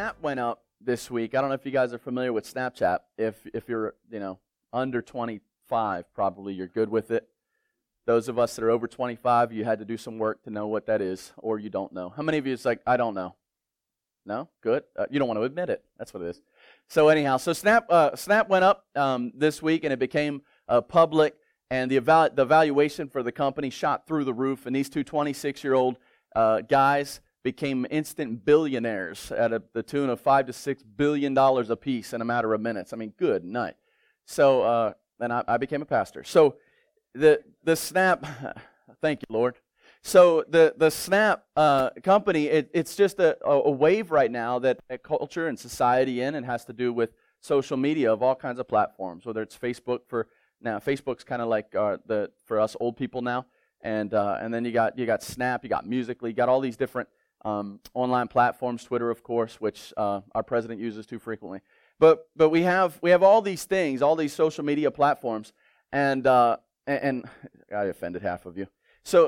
Snap went up this week. I don't know if you guys are familiar with Snapchat. If you're, under 25, probably you're good with it. Those of us that are over 25, you had to do some work to know what that is, or you don't know. How many of you is like, I don't know? No? Good? You don't want to admit it. That's what it is. So anyhow, Snap went up this week, and it became public, and the valuation for the company shot through the roof, and these two 26-year-old guys became instant billionaires at the tune of $5 to $6 billion a piece in a matter of minutes. I mean, good night. So, and I became a pastor. So, the Snap, thank you, Lord. So the Snap company, it's just a wave right now that culture and society in, and has to do with social media of all kinds of platforms. Whether it's Facebook now, Facebook's kind of like for us old people now, and then you got Snap, you got Musical.ly, you got all these different online platforms, Twitter, of course, which our president uses too frequently. But we have all these things, all these social media platforms, and I offended half of you. So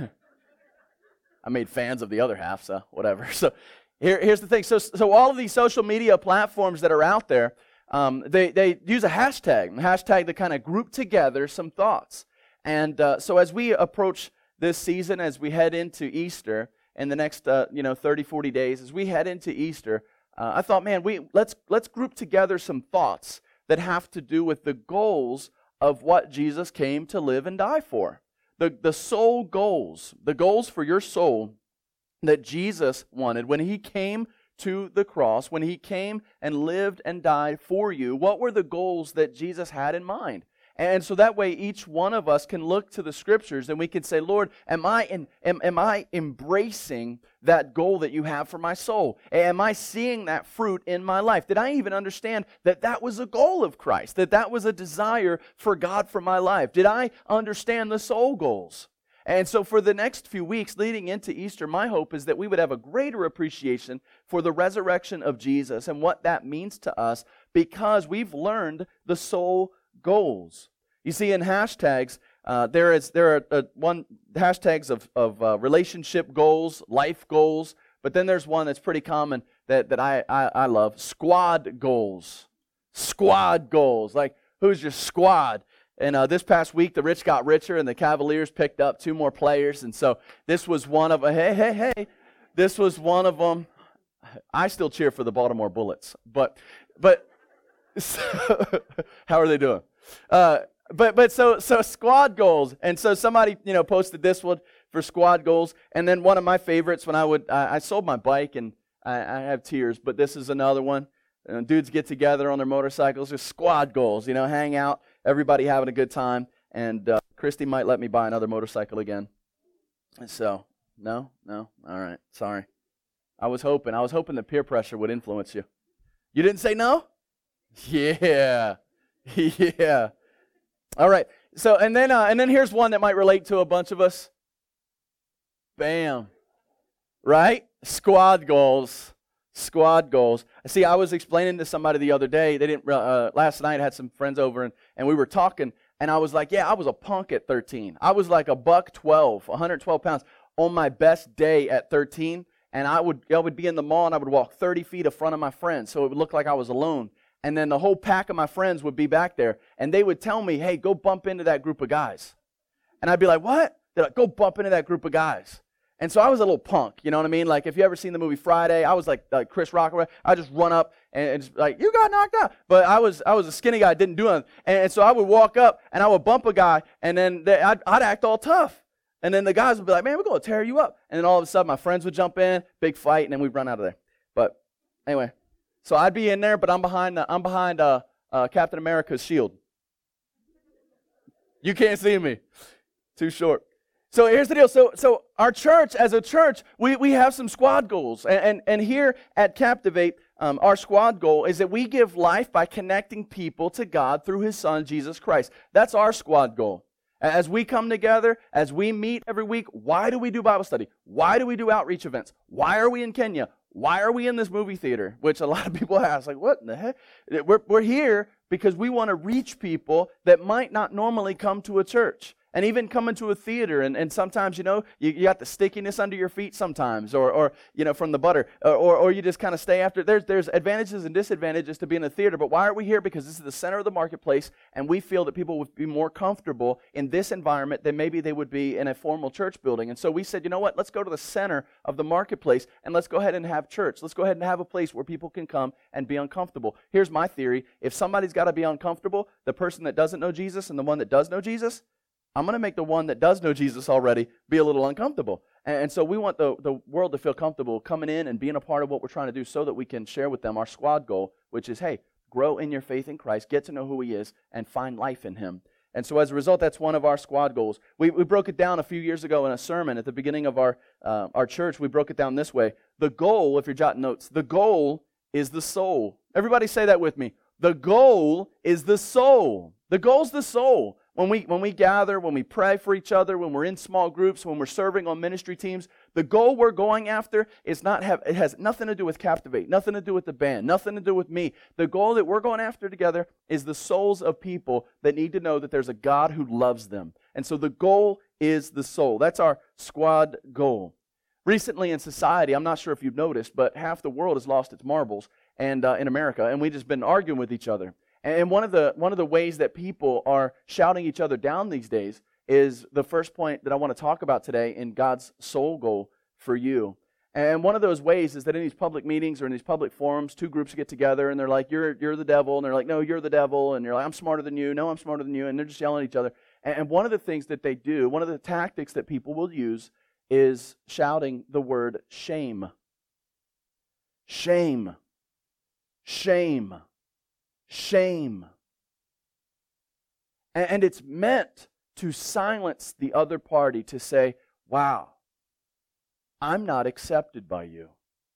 I made fans of the other half, so whatever. So here's the thing. So all of these social media platforms that are out there, they use a hashtag to kind of group together some thoughts. And so as we approach this season, as we head into Easter, in the next 30, 40 days, as we head into Easter, I thought, man, let's group together some thoughts that have to do with the goals of what Jesus came to live and die for. The soul goals, the goals for your soul that Jesus wanted when He came to the cross, when He came and lived and died for you. What were the goals that Jesus had in mind? And so that way each one of us can look to the Scriptures and we can say, Lord, am I embracing that goal that you have for my soul? Am I seeing that fruit in my life? Did I even understand that was a goal of Christ, that was a desire for God for my life? Did I understand the soul goals? And so for the next few weeks leading into Easter, my hope is that we would have a greater appreciation for the resurrection of Jesus and what that means to us, because we've learned the soul goals. You see, in hashtags, there are hashtags of relationship goals, life goals, but then there's one that's pretty common that I love: squad goals. Squad goals, like who's your squad? And this past week, the rich got richer, and the Cavaliers picked up 2 more players, and so this was one of this was one of them. I still cheer for the Baltimore Bullets, but how are they doing? So squad goals, and so somebody posted this one for squad goals, and then one of my favorites when I sold my bike and I have tears, but this is another one. Dudes get together on their motorcycles, just squad goals, hang out, everybody having a good time, and Christy might let me buy another motorcycle again. And so no, all right, sorry. I was hoping the peer pressure would influence you. You didn't say no? Yeah. Yeah. All right. So and then here's one that might relate to a bunch of us. Bam. Right? Squad goals. Squad goals. See, I was explaining to somebody the other day. They didn't. Last night I had some friends over and we were talking, and I was like, yeah, I was a punk at 13. I was like a $112, 112 pounds on my best day at 13, and I would be in the mall and I would walk 30 feet in front of my friends, so it would look like I was alone. And then the whole pack of my friends would be back there, and they would tell me, hey, go bump into that group of guys. And I'd be like, what? They're like, go bump into that group of guys. And so I was a little punk, you know what I mean? Like, if you ever seen the movie Friday, I was like Chris Rock. I just run up and just like, you got knocked out. But I was a skinny guy, didn't do anything. And so I would walk up, and I would bump a guy, and then I'd act all tough. And then the guys would be like, man, we're going to tear you up. And then all of a sudden, my friends would jump in, big fight, and then we'd run out of there. But anyway. So I'd be in there, but I'm behind Captain America's shield. You can't see me. Too short. So here's the deal. So our church, as a church, we have some squad goals. And here at Captivate, our squad goal is that we give life by connecting people to God through His Son, Jesus Christ. That's our squad goal. As we come together, as we meet every week, why do we do Bible study? Why do we do outreach events? Why are we in Kenya? Why are we in this movie theater? Which a lot of people ask, like, what in the heck? We're here because we want to reach people that might not normally come to a church. And even coming to a theater, and sometimes, you got the stickiness under your feet sometimes, or from the butter, or you just kind of stay after. There's advantages and disadvantages to being in a theater, but why are we here? Because this is the center of the marketplace, and we feel that people would be more comfortable in this environment than maybe they would be in a formal church building. And so we said, you know what, let's go to the center of the marketplace, and let's go ahead and have church. Let's go ahead and have a place where people can come and be uncomfortable. Here's my theory. If somebody's got to be uncomfortable, the person that doesn't know Jesus and the one that does know Jesus, I'm going to make the one that does know Jesus already be a little uncomfortable. And so we want the world to feel comfortable coming in and being a part of what we're trying to do so that we can share with them our squad goal, which is, hey, grow in your faith in Christ, get to know who He is, and find life in Him. And so as a result, that's one of our squad goals. We broke it down a few years ago in a sermon at the beginning of our church. We broke it down this way. The goal, if you're jotting notes, the goal is the soul. Everybody say that with me. The goal is the soul. The goal's the soul. When we gather, when we pray for each other, when we're in small groups, when we're serving on ministry teams, the goal we're going after it has nothing to do with Captivate, nothing to do with the band, nothing to do with me. The goal that we're going after together is the souls of people that need to know that there's a God who loves them. And so the goal is the soul. That's our squad goal. Recently in society, I'm not sure if you've noticed, but half the world has lost its marbles and in America, and we've just been arguing with each other. And one of the ways that people are shouting each other down these days is the first point that I want to talk about today in God's soul goal for you. And one of those ways is that in these public meetings or in these public forums, two groups get together and they're like, you're the devil, and they're like, no, you're the devil, and you're like, I'm smarter than you, no, I'm smarter than you, and they're just yelling at each other. And one of the things that they do, one of the tactics that people will use is shouting the word shame. Shame. Shame. Shame. And it's meant to silence the other party, to say, wow, I'm not accepted by you.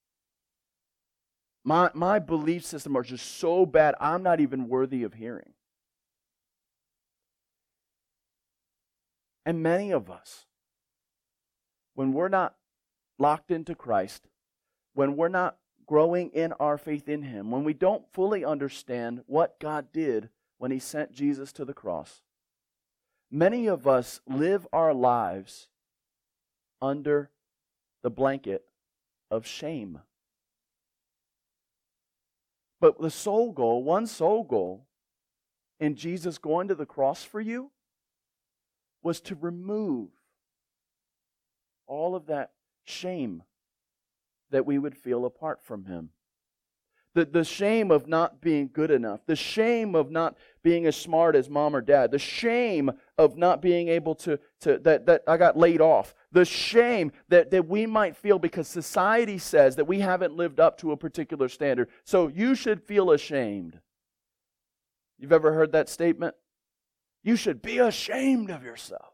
My belief system are just so bad, I'm not even worthy of hearing. And many of us, when we're not locked into Christ, when we're not growing in our faith in Him, when we don't fully understand what God did when He sent Jesus to the cross, many of us live our lives under the blanket of shame. But the soul goal, one soul goal in Jesus going to the cross for you was to remove all of that shame that we would feel apart from Him. The shame of not being good enough, the shame of not being as smart as mom or dad, the shame of not being able that I got laid off, the shame that we might feel because society says that we haven't lived up to a particular standard. So you should feel ashamed. You've ever heard that statement? You should be ashamed of yourself.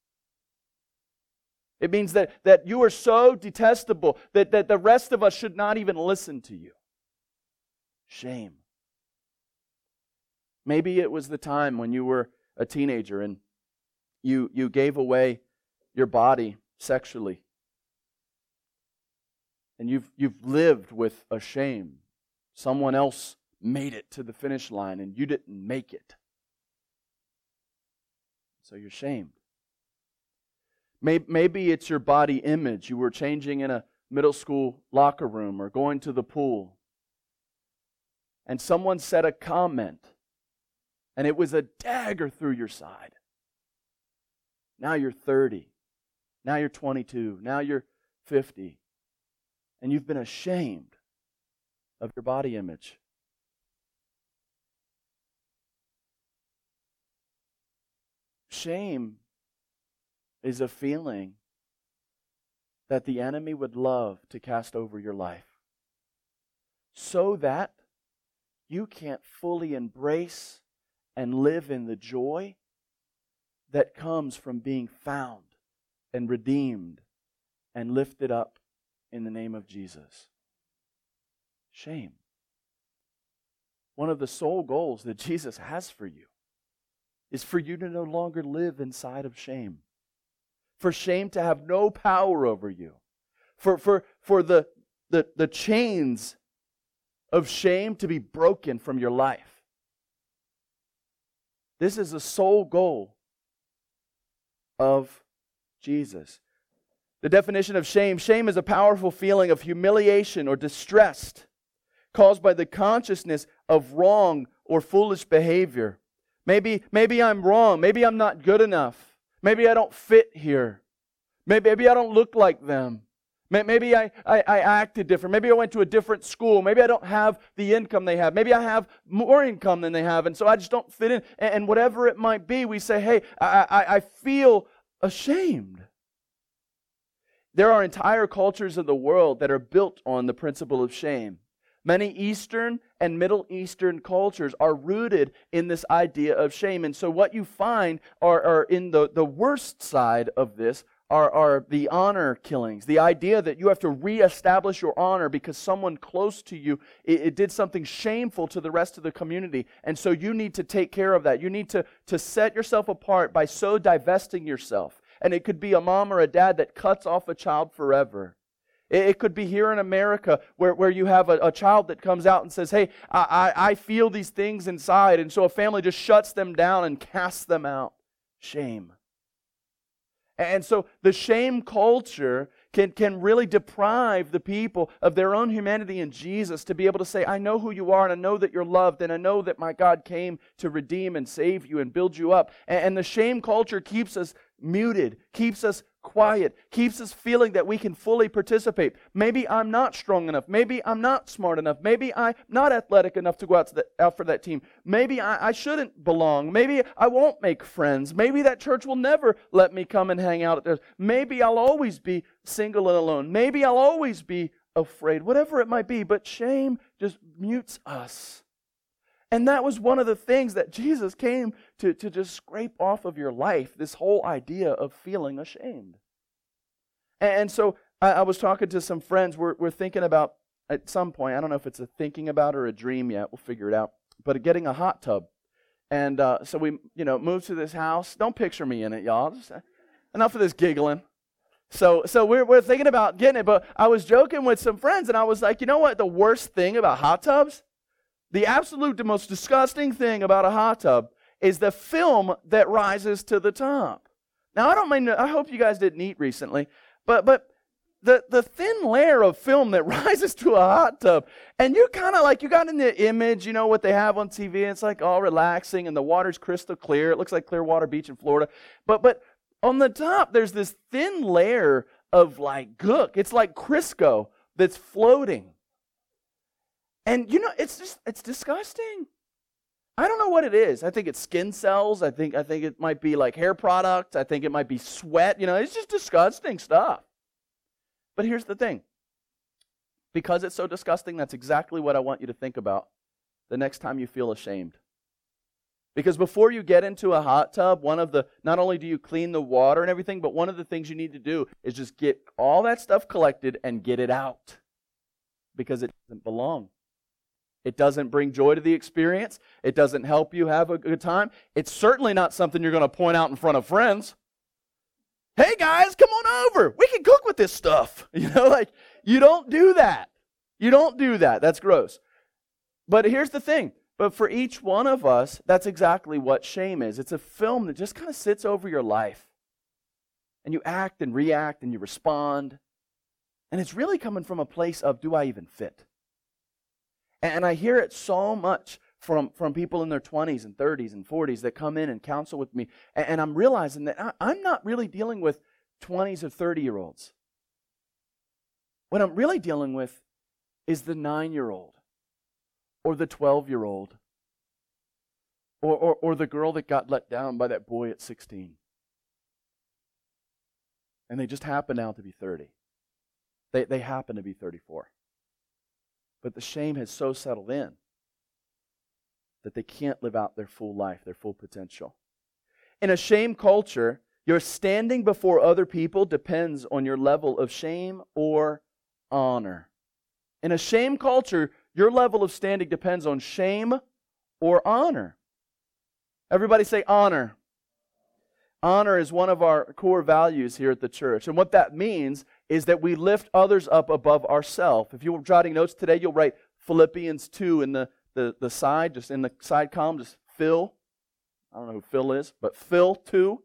It means that you are so detestable that the rest of us should not even listen to you. Shame. Maybe it was the time when you were a teenager and you gave away your body sexually. And you've lived with a shame. Someone else made it to the finish line and you didn't make it. So you're shamed. Maybe it's your body image. You were changing in a middle school locker room or going to the pool. And someone said a comment, and it was a dagger through your side. Now you're 30. Now you're 22. Now you're 50. And you've been ashamed of your body image. Shame is a feeling that the enemy would love to cast over your life, so that you can't fully embrace and live in the joy that comes from being found and redeemed and lifted up in the name of Jesus. Shame. One of the sole goals that Jesus has for you is for you to no longer live inside of shame. For shame to have no power over you. For the chains of shame to be broken from your life. This is a sole goal of Jesus. The definition of shame: shame is a powerful feeling of humiliation or distress caused by the consciousness of wrong or foolish behavior. Maybe I'm wrong. Maybe I'm not good enough. Maybe I don't fit here. Maybe I don't look like them. Maybe I acted different. Maybe I went to a different school. Maybe I don't have the income they have. Maybe I have more income than they have, and so I just don't fit in. And whatever it might be, we say, hey, I feel ashamed. There are entire cultures of the world that are built on the principle of shame. Many Eastern and Middle Eastern cultures are rooted in this idea of shame. And so what you find are in the worst side of this are the honor killings. The idea that you have to reestablish your honor because someone close to you it did something shameful to the rest of the community. And so you need to take care of that. You need to set yourself apart by so divesting yourself. And it could be a mom or a dad that cuts off a child forever. It could be here in America where you have a child that comes out and says, hey, I feel these things inside. And so a family just shuts them down and casts them out. Shame. And so the shame culture can really deprive the people of their own humanity in Jesus to be able to say, I know who you are, and I know that you're loved, and I know that my God came to redeem and save you and build you up. And the shame culture keeps us muted, keeps us quiet, keeps us feeling that we can fully participate. Maybe I'm not strong enough. Maybe I'm not smart enough. Maybe I'm not athletic enough to go out for that team. Maybe I shouldn't belong. Maybe I won't make friends. Maybe that church will never let me come and hang out at theirs. Maybe I'll always be single and alone. Maybe I'll always be afraid. Whatever it might be, but shame just mutes us. And that was one of the things that Jesus came to just scrape off of your life, this whole idea of feeling ashamed. And so I was talking to some friends. We're thinking about, at some point, I don't know if it's a thinking about or a dream yet, we'll figure it out, but getting a hot tub. And so we moved to this house. Don't picture me in it, y'all. Just, enough of this giggling. So we're thinking about getting it, but I was joking with some friends, and I was like, you know what the worst thing about hot tubs? The most disgusting thing about a hot tub is the film that rises to the top. Now, I hope you guys didn't eat recently, but the thin layer of film that rises to a hot tub, and you kind of like, you got in the image, what they have on TV, and it's like all relaxing, and the water's crystal clear. It looks like Clearwater Beach in Florida. But on the top, there's this thin layer of like gook. It's like Crisco that's floating. And it's disgusting. I don't know what it is. I think it's skin cells. I think it might be like hair product. I think it might be sweat. It's just disgusting stuff. But here's the thing. Because it's so disgusting, that's exactly what I want you to think about the next time you feel ashamed. Because before you get into a hot tub, not only do you clean the water and everything, but one of the things you need to do is just get all that stuff collected and get it out. Because it doesn't belong. It doesn't bring joy to the experience. It doesn't help you have a good time. It's certainly not something you're going to point out in front of friends. Hey guys, come on over. We can cook with this stuff. You don't do that. You don't do that. That's gross. But here's the thing. But for each one of us, that's exactly what shame is. It's a film that just kind of sits over your life. And you act and react and you respond. And it's really coming from a place of, do I even fit? And I hear it so much from people in their 20s and 30s and 40s that come in and counsel with me. And I'm realizing that I'm not really dealing with 20s or 30-year-olds. What I'm really dealing with is the 9-year-old or the 12-year-old or the girl that got let down by that boy at 16. And they just happen now to be 30. They happen to be 34. But the shame has so settled in that they can't live out their full life, their full potential. In a shame culture, your standing before other people depends on your level of shame or honor. In a shame culture, your level of standing depends on shame or honor. Everybody say honor. Honor is one of our core values here at the church. And what that means is that we lift others up above ourselves. If you were jotting notes today, you'll write Philippians 2 in the side, just in the side column, just Phil. I don't know who Phil is, but Phil 2.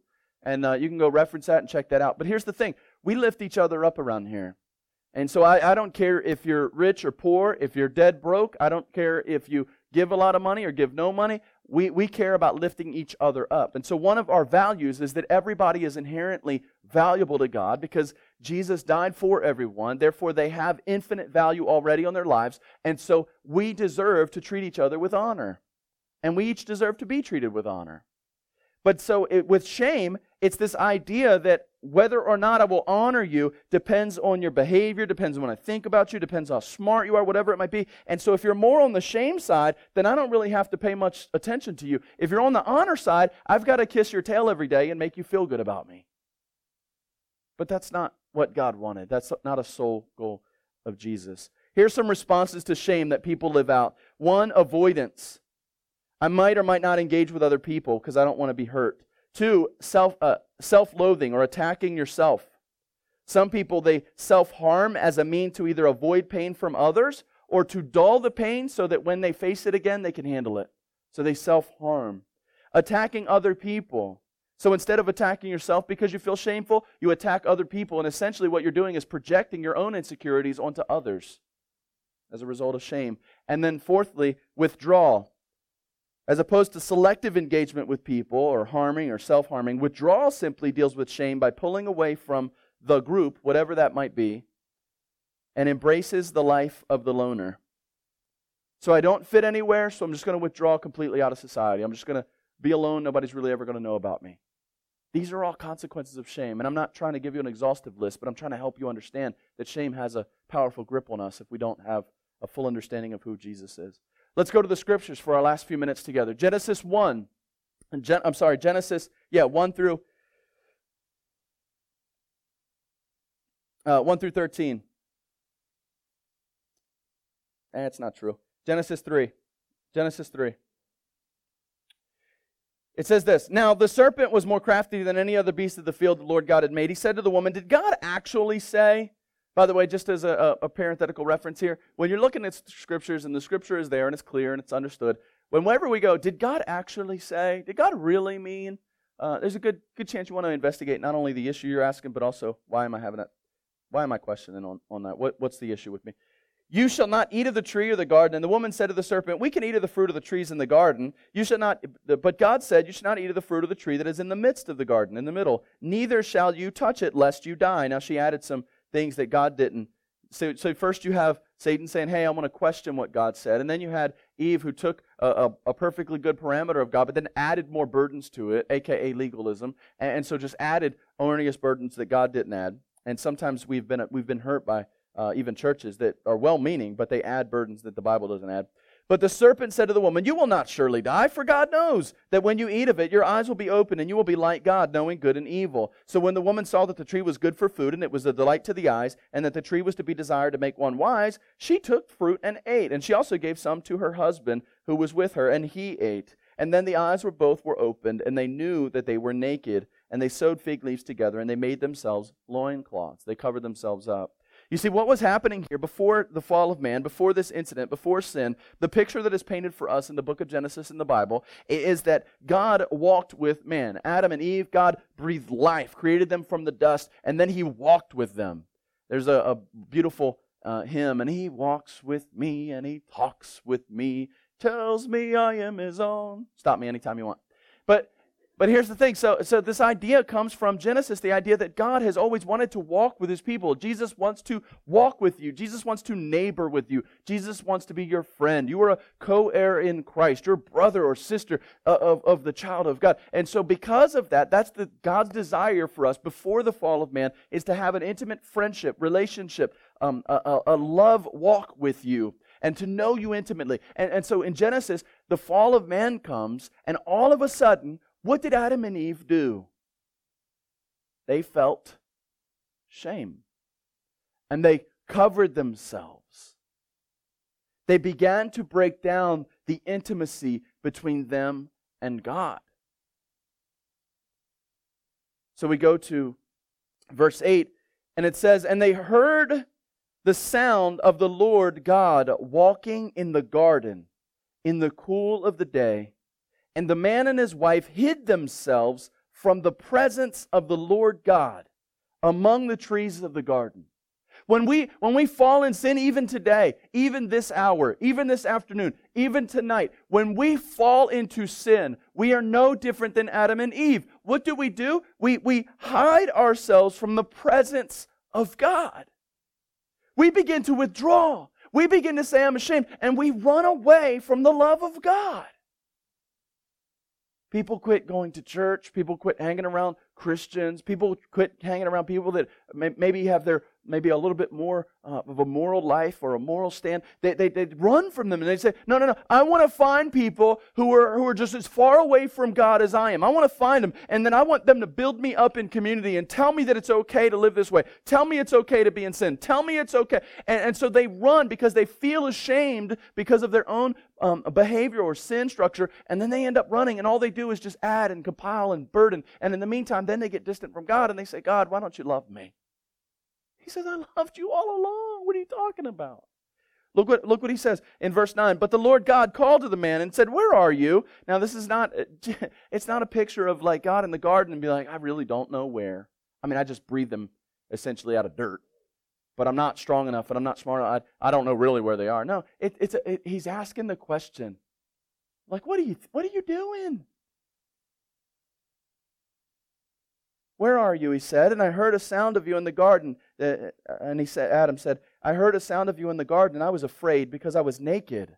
And you can go reference that and check that out. But here's the thing. We lift each other up around here. And so I don't care if you're rich or poor, if you're dead broke. I don't care if you give a lot of money or give no money. We care about lifting each other up. And so one of our values is that everybody is inherently valuable to God because Jesus died for everyone. Therefore, they have infinite value already on their lives. And so we deserve to treat each other with honor. And we each deserve to be treated with honor. But so with shame, it's this idea that whether or not I will honor you depends on your behavior, depends on what I think about you, depends how smart you are, whatever it might be. And so if you're more on the shame side, then I don't really have to pay much attention to you. If you're on the honor side, I've got to kiss your tail every day and make you feel good about me. But that's not what God wanted. That's not a sole goal of Jesus. Here's some responses to shame that people live out. 1, avoidance. I might or might not engage with other people because I don't want to be hurt. 2, self-loathing or attacking yourself. Some people, they self-harm as a mean to either avoid pain from others or to dull the pain so that when they face it again, they can handle it. So they self-harm. Attacking other people. So instead of attacking yourself because you feel shameful, you attack other people. And essentially what you're doing is projecting your own insecurities onto others as a result of shame. And then 4thly, withdrawal. As opposed to selective engagement with people or harming or self-harming, withdrawal simply deals with shame by pulling away from the group, whatever that might be, and embraces the life of the loner. So I don't fit anywhere, so I'm just going to withdraw completely out of society. I'm just going to be alone. Nobody's really ever going to know about me. These are all consequences of shame. And I'm not trying to give you an exhaustive list, but I'm trying to help you understand that shame has a powerful grip on us if we don't have a full understanding of who Jesus is. Let's go to the scriptures for our last few minutes together. Genesis 1 through 1 through 13. That's not true. Genesis 3. It says this, Now the serpent was more crafty than any other beast of the field the Lord God had made. He said to the woman, Did God actually say... By the way, just as a parenthetical reference here, when you're looking at scriptures and the scripture is there and it's clear and it's understood, whenever we go, did God actually say? Did God really mean? There's a good chance you want to investigate not only the issue you're asking, but also why am I questioning on that? What's the issue with me? You shall not eat of the tree or the garden. And the woman said to the serpent, We can eat of the fruit of the trees in the garden. You shall not. But God said, You shall not eat of the fruit of the tree that is in the midst of the garden, in the middle. Neither shall you touch it, lest you die. Now she added some things that God didn't. So first you have Satan saying, hey, I want to question what God said. And then you had Eve who took a perfectly good parameter of God, but then added more burdens to it, a.k.a. legalism, and so just added erroneous burdens that God didn't add. And sometimes we've been hurt by even churches that are well-meaning, but they add burdens that the Bible doesn't add. But the serpent said to the woman, You will not surely die, for God knows that when you eat of it, your eyes will be open, and you will be like God, knowing good and evil. So when the woman saw that the tree was good for food, and it was a delight to the eyes, and that the tree was to be desired to make one wise, she took fruit and ate. And she also gave some to her husband, who was with her, and he ate. And then the eyes both were opened, and they knew that they were naked. And they sewed fig leaves together, and they made themselves loincloths. They covered themselves up. You see, what was happening here before the fall of man, before this incident, before sin, the picture that is painted for us in the book of Genesis in the Bible is that God walked with man. Adam and Eve, God breathed life, created them from the dust, and then He walked with them. There's a beautiful hymn, and He walks with me, and He talks with me, tells me I am His own. Stop me anytime you want. But here's the thing. So this idea comes from Genesis, the idea that God has always wanted to walk with His people. Jesus wants to walk with you. Jesus wants to neighbor with you. Jesus wants to be your friend. You are a co-heir in Christ, your brother or sister of the child of God. And so because of that, that's God's desire for us before the fall of man is to have an intimate friendship, relationship, a love walk with you, and to know you intimately. And so in Genesis, the fall of man comes, and all of a sudden, what did Adam and Eve do? They felt shame. And they covered themselves. They began to break down the intimacy between them and God. So we go to verse 8, and it says, And they heard the sound of the Lord God walking in the garden in the cool of the day. And the man and his wife hid themselves from the presence of the Lord God among the trees of the garden. When we fall in sin, even today, even this hour, even this afternoon, even tonight, when we fall into sin, we are no different than Adam and Eve. What do? We hide ourselves from the presence of God. We begin to withdraw. We begin to say, I'm ashamed, and we run away from the love of God. People quit going to church. People quit hanging around Christians. People quit hanging around people that maybe have maybe a little bit more of a moral life or a moral stand. They run from them and they say, no. I want to find people who are just as far away from God as I am. I want to find them, and then I want them to build me up in community and tell me that it's okay to live this way. Tell me it's okay to be in sin. Tell me it's okay. And so they run because they feel ashamed because of their own behavior or sin structure, and then they end up running, and all they do is just add and compile and burden. And in the meantime, then they get distant from God, and they say, God, why don't you love me? He says, I loved you all along. What are you talking about? Look what he says in verse 9. But the Lord God called to the man and said, where are you? Now this is it's not a picture of like God in the garden and be like, I really don't know where. I mean, I just breathe them essentially out of dirt. But I'm not strong enough and I'm not smart enough. I don't know really where they are. No, he's asking the question. Like, what are you doing? Where are you? He said, and I heard a sound of you in the garden. And Adam said, I heard a sound of you in the garden, and I was afraid because I was naked.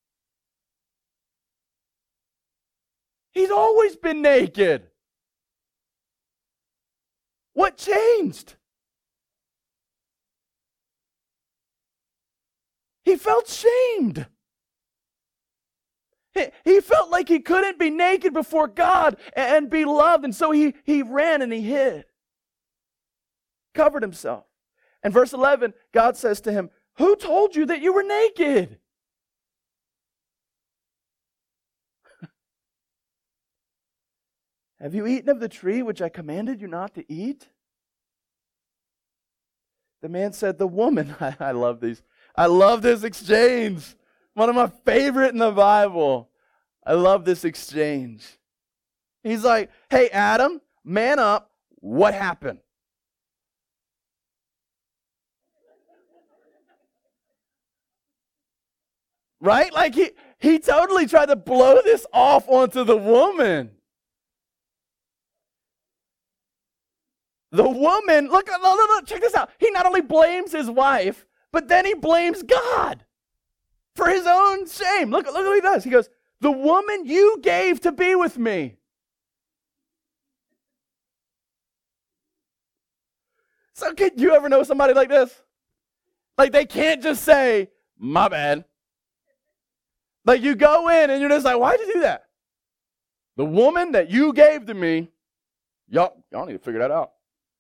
He's always been naked. What changed? He felt shamed. He felt like he couldn't be naked before God and be loved. And so he ran and he hid. Covered himself. And verse 11, God says to him, who told you that you were naked? Have you eaten of the tree which I commanded you not to eat? The man said, the woman, I love these. I love this exchange. One of my favorite in the Bible. I love this exchange. He's like, hey, Adam, man up. What happened? Right? Like he totally tried to blow this off onto the woman. The woman, look, check this out. He not only blames his wife, but then he blames God for his own shame. Look what he does. He goes, the woman you gave to be with me. So can you ever know somebody like this? Like they can't just say, my bad. Like you go in and you're just like, why'd you do that? The woman that you gave to me, y'all need to figure that out.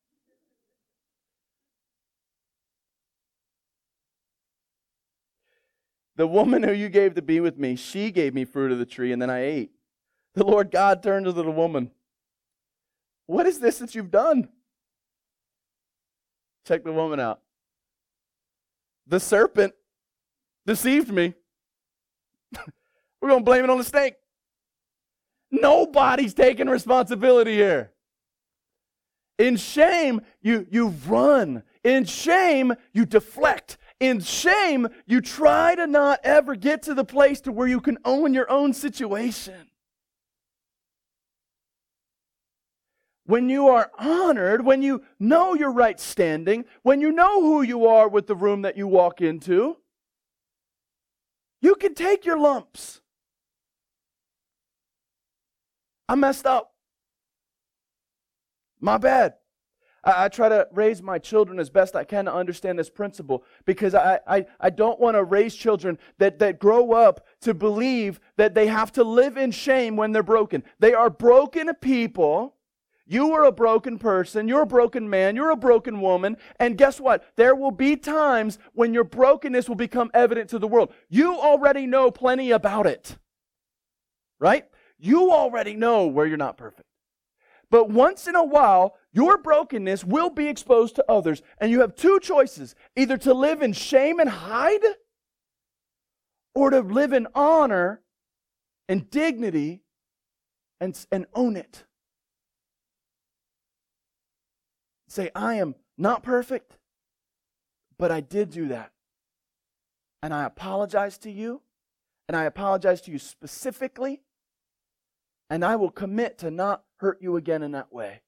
The woman who you gave to be with me, she gave me fruit of the tree, and then I ate. The Lord God turned to the woman. What is this that you've done? Check the woman out. The serpent deceived me. We're going to blame it on the snake. Nobody's taking responsibility here. In shame, you run. In shame, you deflect. In shame, you try to not ever get to the place to where you can own your own situation. When you are honored, when you know your right standing, when you know who you are with the room that you walk into, you can take your lumps. I messed up. My bad. I try to raise my children as best I can to understand this principle because I don't want to raise children that grow up to believe that they have to live in shame when they're broken. They are broken people. You are a broken person. You're a broken man. You're a broken woman. And guess what? There will be times when your brokenness will become evident to the world. You already know plenty about it. Right? You already know where you're not perfect. But once in a while, your brokenness will be exposed to others. And you have two choices. Either to live in shame and hide, or to live in honor and dignity and own it. Say, I am not perfect, but I did do that. And I apologize to you, and I apologize to you specifically, and I will commit to not hurt you again in that way.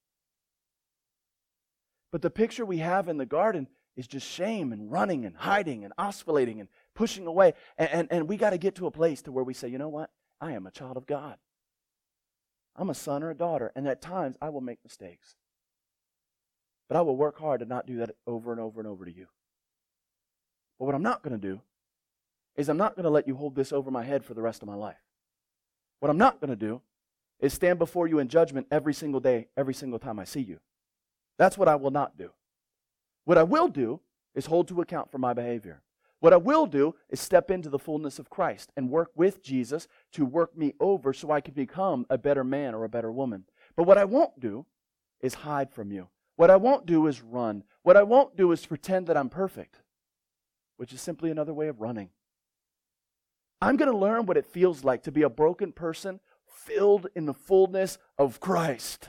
But the picture we have in the garden is just shame and running and hiding and oscillating and pushing away. And we got to get to a place to where we say, you know what? I am a child of God. I'm a son or a daughter, and at times I will make mistakes. But I will work hard to not do that over and over and over to you. But what I'm not going to do is I'm not going to let you hold this over my head for the rest of my life. What I'm not going to do is stand before you in judgment every single day, every single time I see you. That's what I will not do. What I will do is hold to account for my behavior. What I will do is step into the fullness of Christ and work with Jesus to work me over so I can become a better man or a better woman. But what I won't do is hide from you. What I won't do is run. What I won't do is pretend that I'm perfect, which is simply another way of running. I'm going to learn what it feels like to be a broken person filled in the fullness of Christ.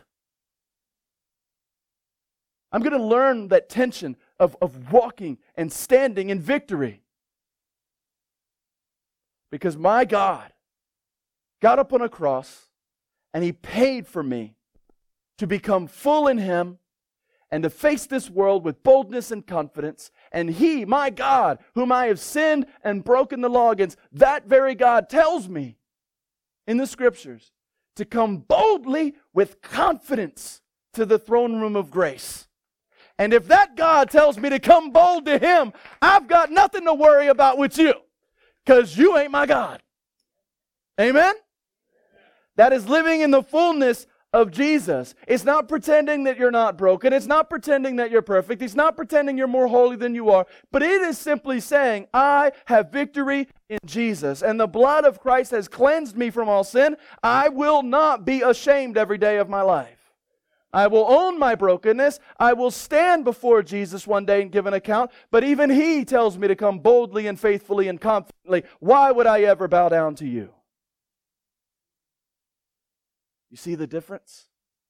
I'm going to learn that tension of walking and standing in victory. Because my God got up on a cross and He paid for me to become full in Him and to face this world with boldness and confidence. And He, my God, whom I have sinned and broken the law against, that very God tells me in the Scriptures to come boldly with confidence to the throne room of grace. And if that God tells me to come bold to Him, I've got nothing to worry about with you, because you ain't my God. Amen? That is living in the fullness of Jesus. It's not pretending that you're not broken. It's not pretending that you're perfect. It's not pretending you're more holy than you are. But it is simply saying, I have victory in Jesus. And the blood of Christ has cleansed me from all sin. I will not be ashamed every day of my life. I will own my brokenness. I will stand before Jesus one day and give an account. But even He tells me to come boldly and faithfully and confidently. Why would I ever bow down to you? You see the difference?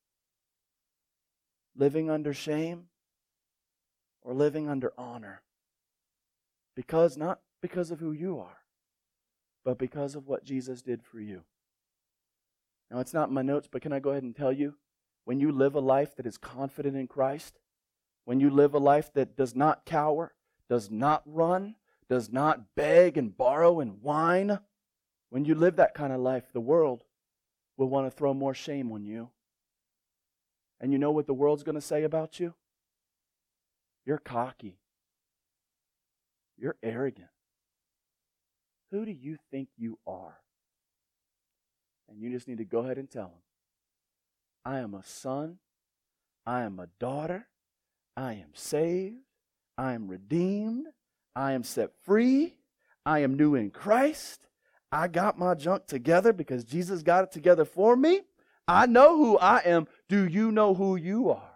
Living under shame or living under honor. Not because of who you are, but because of what Jesus did for you. Now, it's not in my notes, but can I go ahead and tell you? When you live a life that is confident in Christ, when you live a life that does not cower, does not run, does not beg and borrow and whine, when you live that kind of life, the world will want to throw more shame on you. And you know what the world's going to say about you? You're cocky. You're arrogant. Who do you think you are? And you just need to go ahead and tell them, I am a son. I am a daughter. I am saved. I am redeemed. I am set free. I am new in Christ. I got my junk together because Jesus got it together for me. I know who I am. Do you know who you are?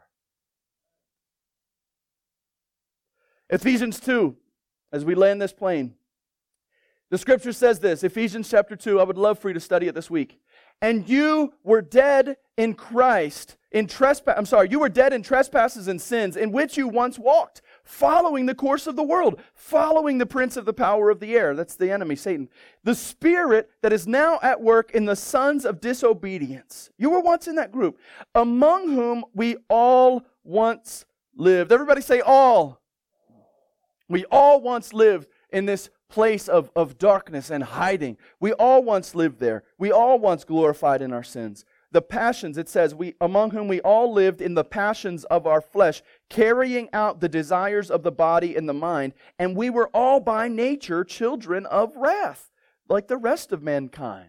Ephesians 2, as we land this plane. The Scripture says this, Ephesians chapter 2, I would love for you to study it this week. And you were dead in Christ, you were dead in trespasses and sins, in which you once walked, following the course of the world, following the prince of the power of the air. That's the enemy, Satan. The spirit that is now at work in the sons of disobedience. You were once in that group, among whom we all once lived. Everybody say all. We all once lived in this place of darkness and hiding. We all once lived there. We all once glorified in our sins. The passions, it says, among whom we all lived in the passions of our flesh, carrying out the desires of the body and the mind, and we were all by nature children of wrath, like the rest of mankind.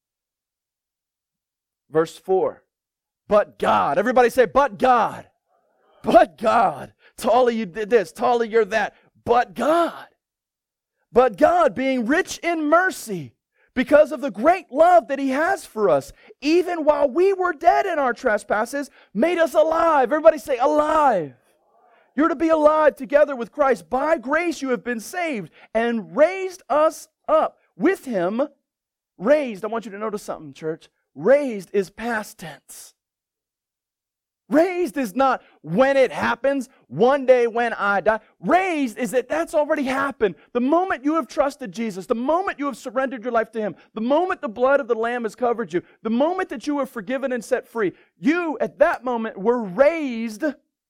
Verse 4, but God. Everybody say, but God. But God. Tolly, you did this. Tolly, you're that. But God. But God, being rich in mercy, because of the great love that He has for us, even while we were dead in our trespasses, made us alive. Everybody say, alive. You're to be alive together with Christ. By grace you have been saved, and raised us up with Him. Raised, I want you to notice something, church. Raised is past tense. Raised is not when it happens, one day when I die. Raised is that that's already happened. The moment you have trusted Jesus, the moment you have surrendered your life to Him, the moment the blood of the Lamb has covered you, the moment that you were forgiven and set free, you at that moment were raised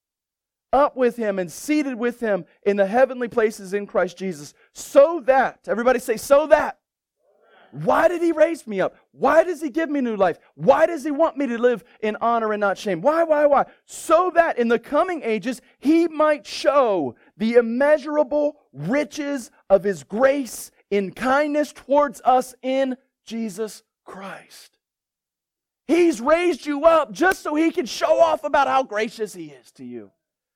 up with Him and seated with Him in the heavenly places in Christ Jesus. So that, everybody say, so that. Why did He raise me up? Why does He give me new life? Why does He want me to live in honor and not shame? Why? So that in the coming ages He might show the immeasurable riches of His grace in kindness towards us in Jesus Christ. He's raised you up just so He can show off about how gracious He is to you.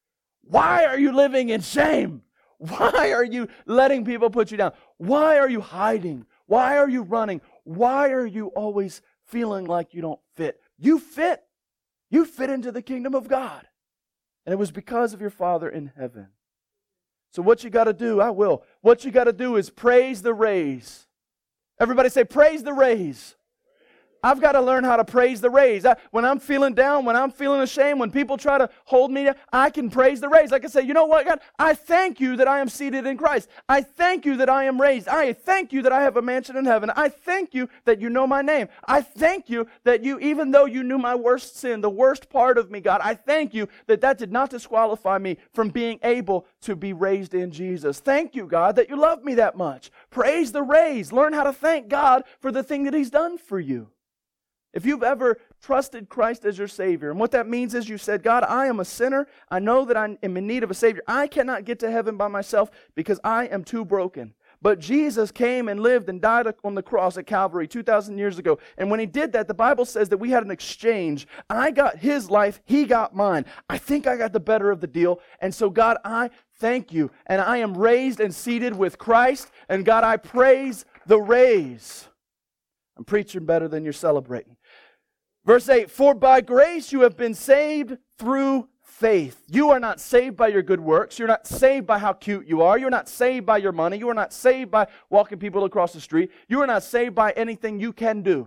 Why are you living in shame? Why are you letting people put you down? Why are you hiding? Why are you running? Why are you always feeling like you don't fit? You fit. You fit into the kingdom of God. And it was because of your Father in heaven. So what you got to do, I will. What you got to do is praise the raise. Everybody say, praise the raise. I've got to learn how to praise the raise. When I'm feeling down, when I'm feeling ashamed, when people try to hold me down, I can praise the raise. I can say, you know what, God? I thank you that I am seated in Christ. I thank you that I am raised. I thank you that I have a mansion in heaven. I thank you that you know my name. I thank you that you, even though you knew my worst sin, the worst part of me, God, I thank you that that did not disqualify me from being able to be raised in Jesus. Thank you, God, that you love me that much. Praise the raise. Learn how to thank God for the thing that He's done for you. If you've ever trusted Christ as your Savior, and what that means is you said, God, I am a sinner. I know that I am in need of a Savior. I cannot get to heaven by myself because I am too broken. But Jesus came and lived and died on the cross at Calvary 2,000 years ago. And when He did that, the Bible says that we had an exchange. I got His life. He got mine. I think I got the better of the deal. And so, God, I thank you. And I am raised and seated with Christ. And God, I praise the raise. I'm preaching better than you're celebrating. Verse 8, for by grace you have been saved through faith. You are not saved by your good works. You're not saved by how cute you are. You're not saved by your money. You are not saved by walking people across the street. You are not saved by anything you can do.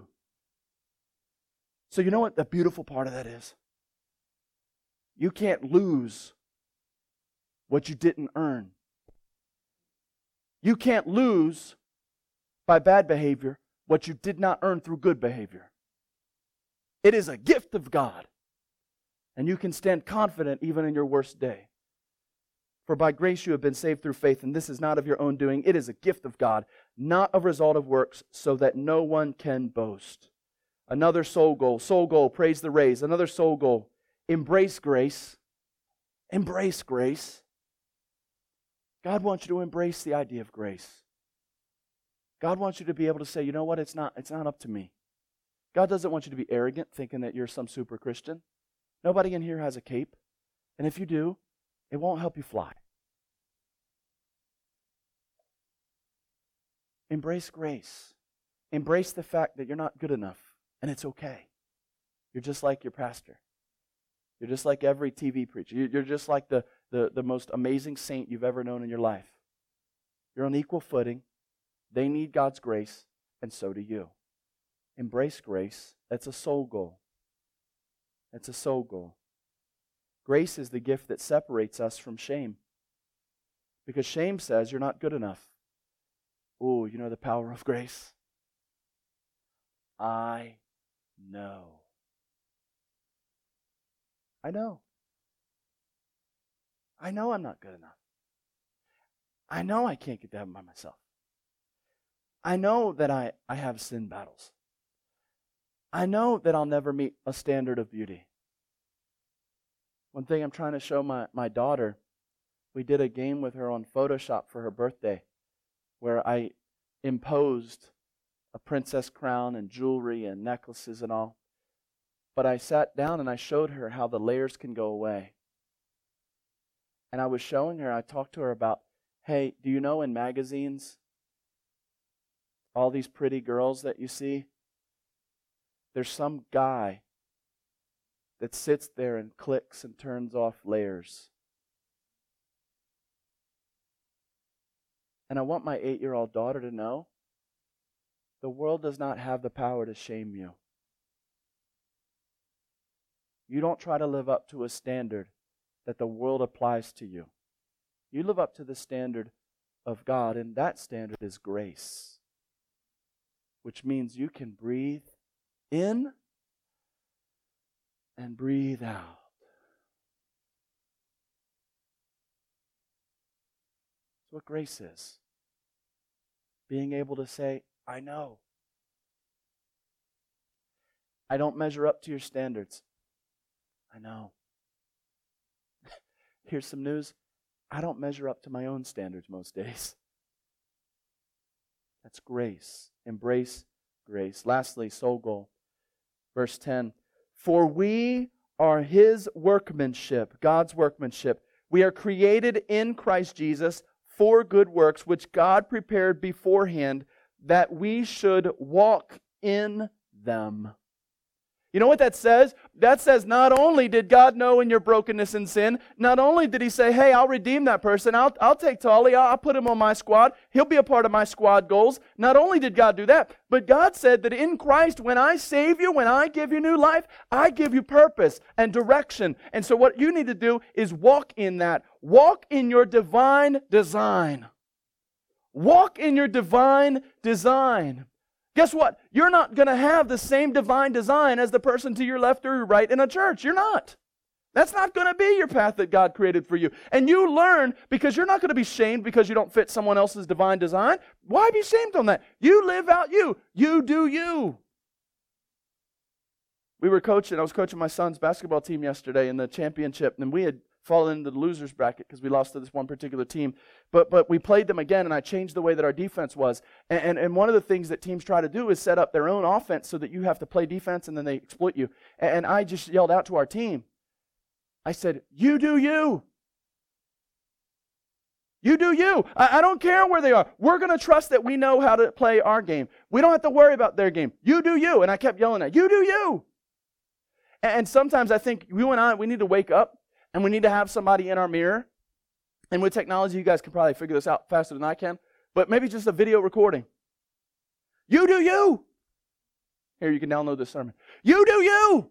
So you know what the beautiful part of that is? You can't lose what you didn't earn. You can't lose by bad behavior what you did not earn through good behavior. It is a gift of God. And you can stand confident even in your worst day. For by grace you have been saved through faith, and this is not of your own doing. It is a gift of God, not a result of works, so that no one can boast. Another soul goal, praise the raise. Another soul goal, embrace grace. Embrace grace. God wants you to embrace the idea of grace. God wants you to be able to say, you know what, it's not up to me. God doesn't want you to be arrogant, thinking that you're some super Christian. Nobody in here has a cape. And if you do, it won't help you fly. Embrace grace. Embrace the fact that you're not good enough, and it's okay. You're just like your pastor. You're just like every TV preacher. You're just like the most amazing saint you've ever known in your life. You're on equal footing. They need God's grace, and so do you. Embrace grace. That's a soul goal. That's a soul goal. Grace is the gift that separates us from shame. Because shame says you're not good enough. Oh, you know the power of grace? I know. I know I'm not good enough. I know I can't get to heaven by myself. I know that I have sin battles. I know that I'll never meet a standard of beauty. One thing I'm trying to show my daughter, we did a game with her on Photoshop for her birthday where I imposed a princess crown and jewelry and necklaces and all. But I sat down and I showed her how the layers can go away. And I was showing her, I talked to her about, hey, do you know in magazines, all these pretty girls that you see, there's some guy that sits there and clicks and turns off layers. And I want my 8-year-old daughter to know the world does not have the power to shame you. You don't try to live up to a standard that the world applies to you. You live up to the standard of God, and that standard is grace, which means you can breathe in and breathe out. That's what grace is. Being able to say, I know. I don't measure up to your standards. I know. Here's some news. I don't measure up to my own standards most days. That's grace. Embrace grace. Lastly, soul goal. Verse 10. For we are His workmanship, God's workmanship. We are created in Christ Jesus for good works, which God prepared beforehand that we should walk in them. You know what that says? That says not only did God know in your brokenness and sin, not only did He say, hey, I'll redeem that person, I'll take Tolly, I'll put him on my squad, he'll be a part of my squad goals. Not only did God do that, but God said that in Christ, when I save you, when I give you new life, I give you purpose and direction. And so what you need to do is walk in that. Walk in your divine design. Walk in your divine design. Guess what? You're not going to have the same divine design as the person to your left or your right in a church. You're not. That's not going to be your path that God created for you. And you learn, because you're not going to be shamed because you don't fit someone else's divine design. Why be shamed on that? You live out you. You do you. I was coaching my son's basketball team yesterday in the championship, and we had fallen into the loser's bracket because we lost to this one particular team. But we played them again, and I changed the way that our defense was. And one of the things that teams try to do is set up their own offense so that you have to play defense and then they exploit you. And I just yelled out to our team. I said, you do you. You do you. I don't care where they are. We're going to trust that we know how to play our game. We don't have to worry about their game. You do you. And I kept yelling at you do you. And sometimes I think you and I, we need to wake up and we need to have somebody in our mirror. And with technology, you guys can probably figure this out faster than I can. But maybe just a video recording. You do you. Here, you can download this sermon. You do you.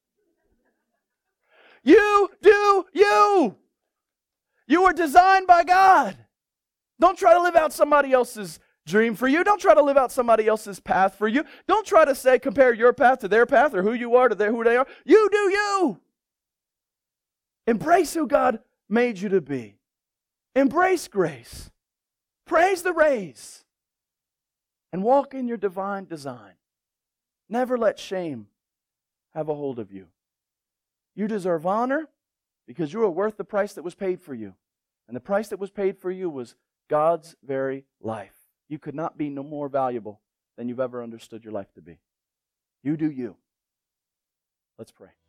You do you. You were designed by God. Don't try to live out somebody else's dream for you. Don't try to live out somebody else's path for you. Don't try to compare your path to their path or who you are to who they are. You do you. Embrace who God made you to be. Embrace grace. Praise the raise. And walk in your divine design. Never let shame have a hold of you. You deserve honor because you are worth the price that was paid for you. And the price that was paid for you was God's very life. You could not be no more valuable than you've ever understood your life to be. You do you. Let's pray.